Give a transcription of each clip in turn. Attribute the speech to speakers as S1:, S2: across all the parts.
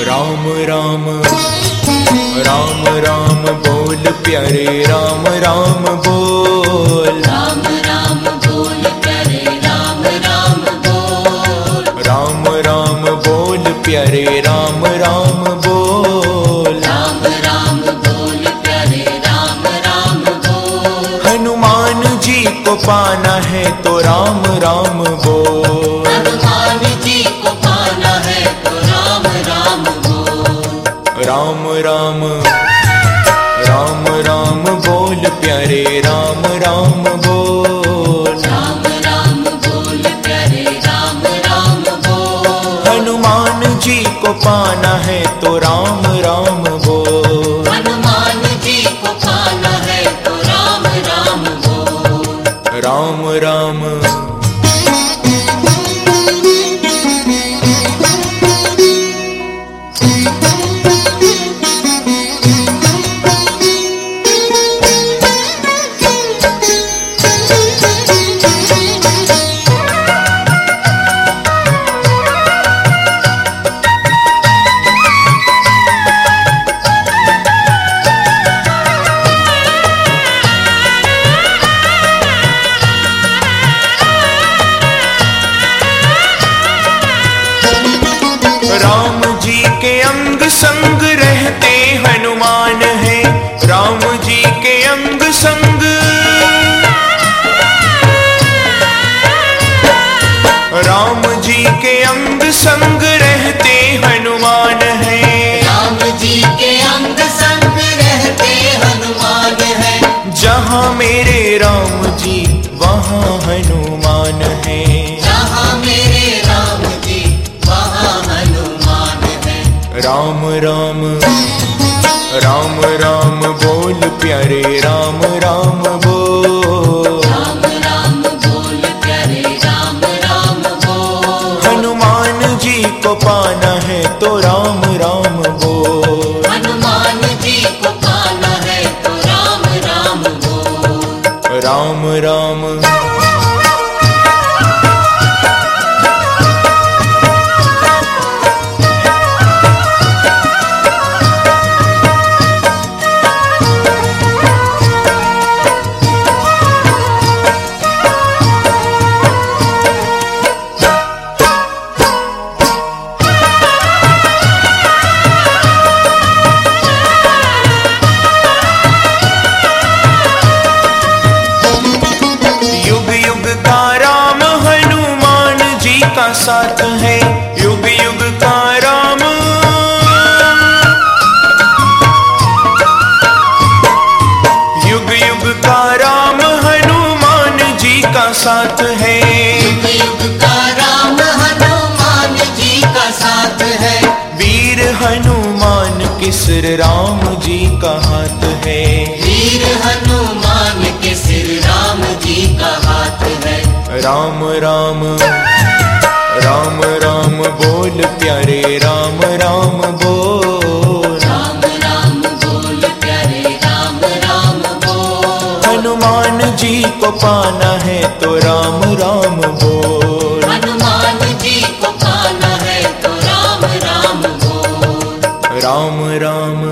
S1: राम राम राम राम बोल प्यारे राम राम बोल।
S2: राम राम बोल प्यारे राम राम बोल।
S1: राम राम बोल प्यारे राम राम बोल।
S2: राम राम बोल प्यारे राम राम बोल।
S1: हनुमान जी को पाना है तो राम राम बोल।
S2: हनुमान जी को पाना है तो राम राम बोल।
S1: राम राम राम राम बोल प्यारे राम राम बोल।
S2: राम राम बोल प्यारे राम राम बोल।
S1: हनुमान जी को पाना है तो राम राम बोल।
S2: हनुमान जी को पाना है तो राम राम बोल।
S1: राम राम राम जी के अंग संग रहते हनुमान है। राम जी के अंग संग राम जी के अंग संग रहते हनुमान है।
S2: राम जी के अंग संग रहते हनुमान है।
S1: जहाँ मेरे राम जी वहाँ हनुमान है।
S2: जहाँ मेरे राम जी वहाँ हनुमान है।
S1: राम राम राम राम बोल प्यारे राम राम बोल।
S2: राम राम बोल प्यारे राम राम बोल।
S1: हनुमान जी को पाना है तो राम राम बोल।
S2: हनुमान जी को पाना है तो राम राम बोल।
S1: राम राम साथ है। युग युग का राम युग युग का राम हनुमान जी का साथ है।
S2: युग युग का राम हनुमान जी का साथ है।
S1: वीर हनुमान के सिर राम जी का हाथ है।
S2: वीर हनुमान के सिर राम जी का हाथ है।
S1: राम राम राम राम बोल प्यारे राम राम बोल।
S2: राम राम बोल प्यारे राम राम बोल।
S1: हनुमान जी को पाना है तो राम राम बोल।
S2: हनुमान जी को पाना है तो राम राम बोल।
S1: राम राम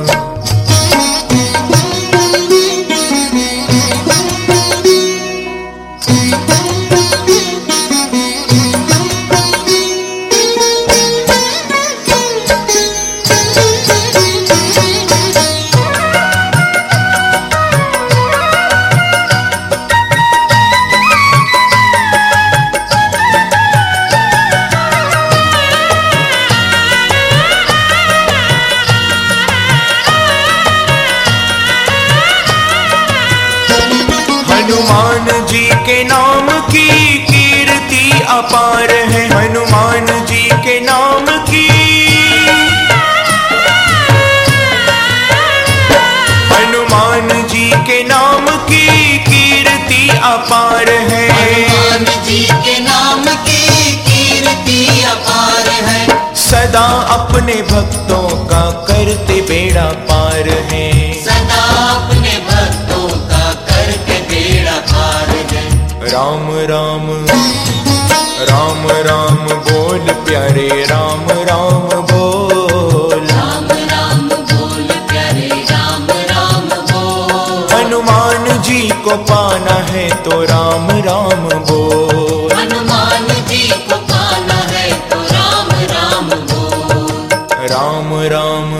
S1: हनुमान जी के नाम की कीर्ति अपार है। हनुमान जी के नाम की हनुमान जी के नाम की कीर्ति अपार है।
S2: हनुमान जी के नाम की कीर्ति अपार है।
S1: सदा अपने भक्तों का करते बेड़ा पार है।
S2: सदा अपने भक्तों का करके बेड़ा पार है।
S1: राम राम राम राम बोल प्यारे राम राम बोल। को पाना है तो राम राम बोल।
S2: हनुमान जी को पाना है तो राम राम बोल।
S1: राम राम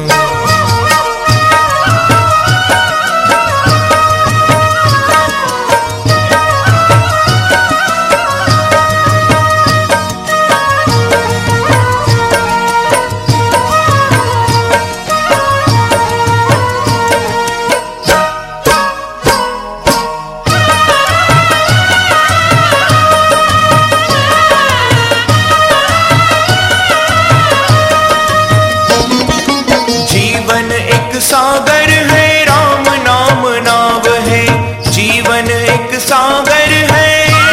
S1: सागर है राम नाम नाव है, जीवन एक सागर है।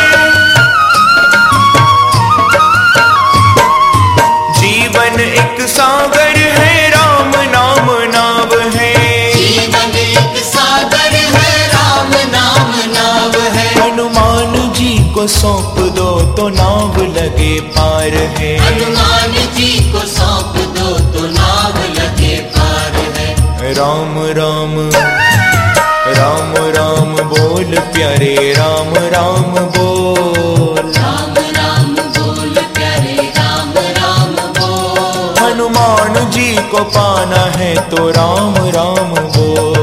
S1: जीवन एक सागर है राम नाम नाव है।
S2: जीवन एक सागर है राम नाम नाव है।
S1: हनुमान जी को सौंप दो तो नाव लगे पार है।
S2: हनुमान जी को सौंप दो तो नाव लगे पार है।
S1: राम राम राम राम बोल प्यारे राम राम बोल।
S2: राम राम बोल प्यारे राम राम बोल।
S1: हनुमान जी को पाना है तो राम राम बोल।